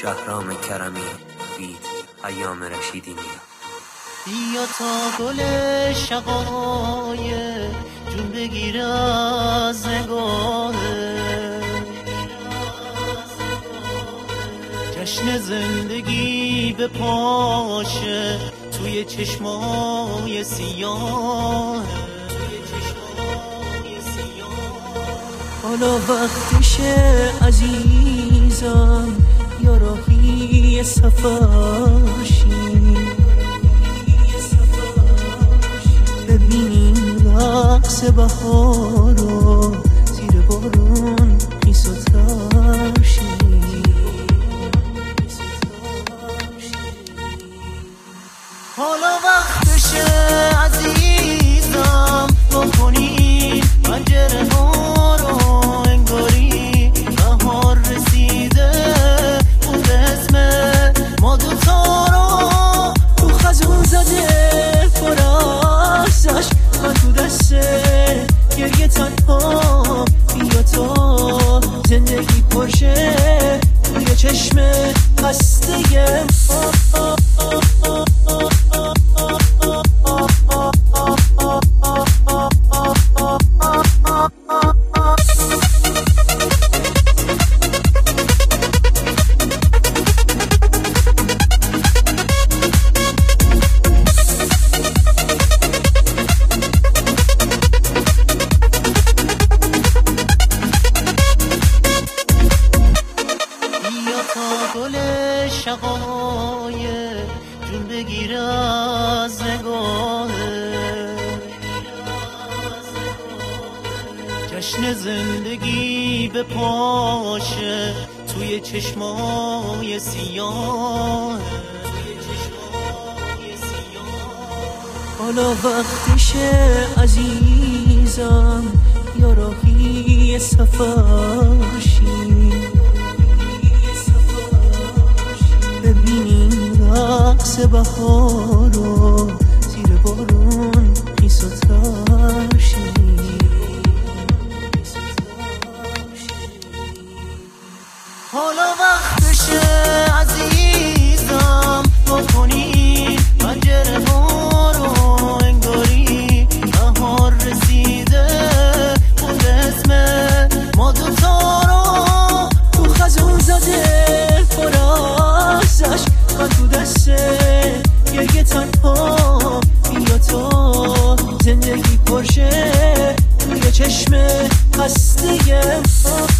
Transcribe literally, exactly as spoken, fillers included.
شهرام کرمی بیت ایام رشیدینی. بیا تا گل شقایق جون بگیر از نگاهه، جشن زندگی به پاشه توی چشمای سیاه. حالا وقتشه عزیزم یا راهی سفر شیم، ببینیم رقص بهارو زیر بارون خیس و تر شیم. حالا وقتشه عزیزم با کنیم پنجره ها رو، انگاری بهار رسیده اون به اسم ما دوتا رو. تو خزون زده فرستش من تو دست گریه تنها. بیا تا زندگی پرشه توی چشم خسته گل شقایق جون بگیر از نگاهه، جشن زندگی به پاشه توی چشمای سیاه. حالا وقتشه عزیزم یا راهی سفر شیم، ببینیم رقص بهارو زیر بارون خیس و تر شیم. حالا وقتشه عزیزم با کنیم پنجره ها رو، انگاری بهار رسیده اون به اسم ما دوتا رو. تو خزون زده فرستش من تو دست گریه تنها. بیا تا زندگی پرشه توی چشم خسته